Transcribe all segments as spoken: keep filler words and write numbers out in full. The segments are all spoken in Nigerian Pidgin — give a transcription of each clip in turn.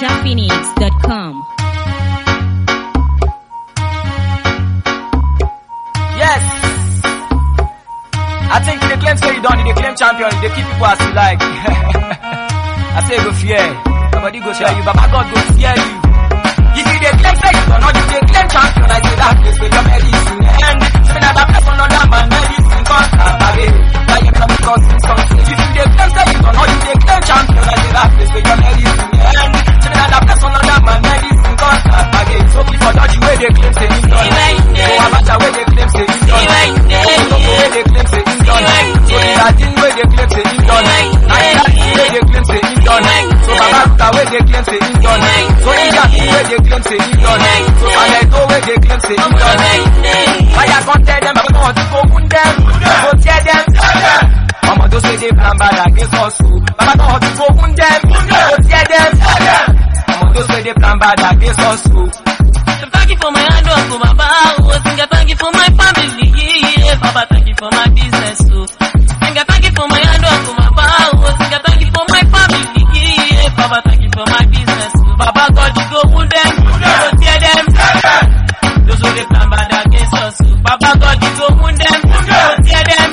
ninja phoenix dot com. Yes. I think they claim say you don't, they claim champion, they keep people as you like. I say go fear. Nobody go fear you, Baba God go fear you. If you they claim say you don't, you they claim champion, I say that place where your medicine end. So now that person on that man medicine contact, baby. Now you come because it's something. If you they claim say you don't, you they claim champion, I say that place where your medicine end. So now that person on that man medicine contact, baby. So before that you where they claim say you don't, go about where they claim say you don't, go where they claim say you don't. So that thing where they claim say you don't, and that thing where they claim say you don't. So Baba Ruta where they claim say you don't, so that thing where they claim say you don't. So and I know where they claim say you don't. Why I can't tell them, Baba want to go wound them, go tear them. Mama don't say they plan bad against us, Baba don't want to go wound them, go tear them. Mama don't say they plan bad against us. Thank you for my hand work, for my bow. Thank you for my family. Yeah, Baba, thank you for my business too. Thank you for my hand work, for my bow. Thank you for my family. Yeah, Baba, thank you for my business too. Baba, God, you go wound them, go tear them. Those who they plan bad against us. Baba, God, you go wound them, go tear them.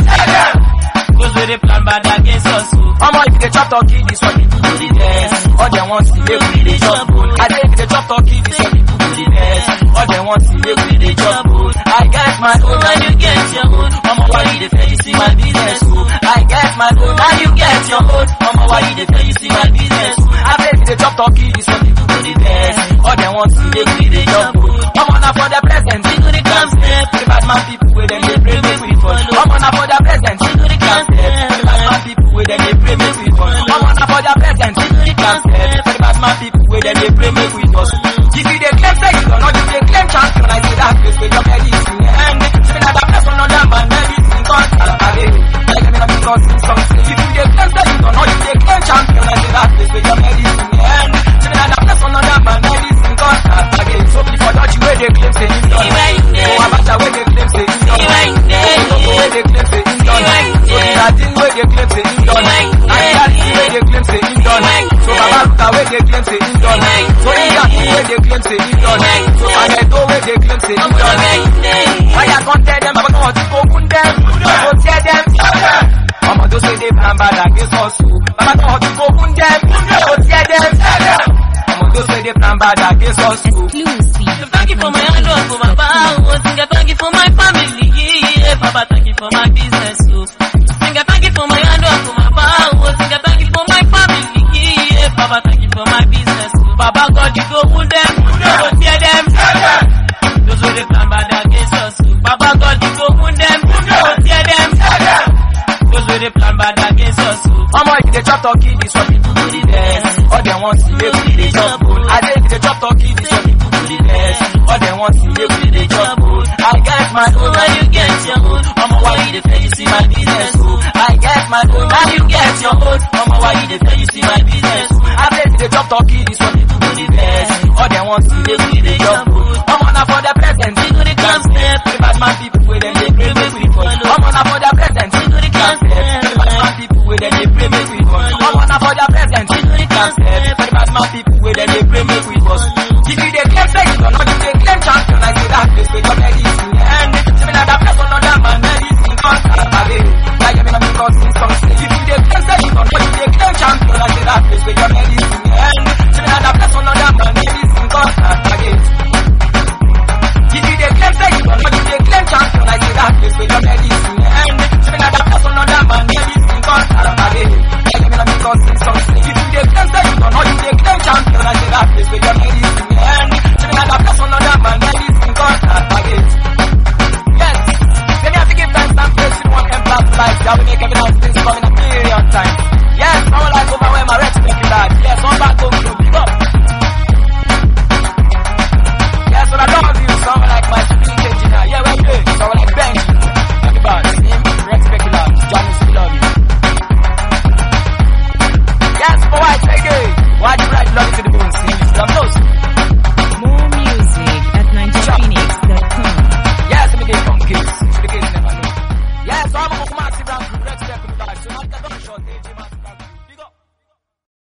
Those who they plan bad against us. Mama, if they chop turkey, this one people do the best. All they want to make we dey chop food. I say if they chop turkey, this one people do the best. All they want to make we dey chop food. I get my own and you get your own. Mama, why you dey fail? You see my business too. I get my own and you get your own. Mama, why you dey fail? You see my business too. I say if they chop turkey, this one people do the best. All they want to make we dey chop food. Mama, now for the present, we do the camp step. The bad man people with them they pray make we follow. Mama, now for the present, we do the camp step. The bad man people with them they pray make we follow. Mama, now for the present, we do the camp step. The bad man people with them they pray make we follow. If you dey claim say you don't know, you dey claim champion. I say that place where your medicine end. Say that person on that man medicine contact, baby. Like me not because it's something. If you dey claim say you don't know, you dey claim champion. I say that place where your medicine end. Say that person on that man medicine contact, baby. So before that you where they claim say you don't know, go about where they claim say you don't know, go where they claim say you don't know. So that thing where they claim say you don't know, and that thing where they claim say you don't know. So Baba Ruta where they claim say you don't know, so that thing where they claim say you don't know. So and I know where they claim say you don't know. Why I can't tell them, Baba don't want to go wound them, go tear them. Mama don't say they plan bad against us, Baba don't want to go wound them, go tear them. Mama don't say they plan bad against us. Exclusive. Thank you for my hand work, for my bow. Thank you for my family. Yeah, Baba, thank you for my business too. Thank you for my hand work, for my bow. Thank you for my family. Yeah, Baba, thank you for my business too. Baba, God, you go wound them, go tear them. Those who they plan bad against us. Baba, God, you go wound them, go tear them. Those who they plan bad against us. Mama, if they chop turkey, this one people do the best. All they want to make we dey chop food. I say if they chop turkey, this one people do the best. All they want to make we dey chop food. I get my own and you get your own. Mama, why you dey fail? You see my business too. I get my own and you get your own. Mama, why you dey fail? You see my business too. I say if they chop turkey, this one people do the best. All they want to make we dey chop